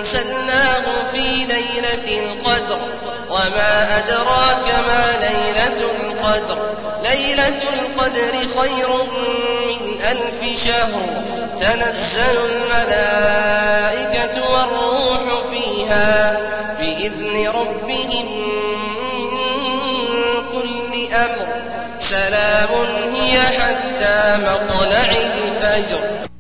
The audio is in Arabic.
أنزلناه في ليلة القدر وما أدراك ما ليلة القدر ليلة القدر خير من 1000 شهر تنزل الملائكة والروح فيها بإذن ربهم من كل أمر سلام هي حتى مطلع الفجر.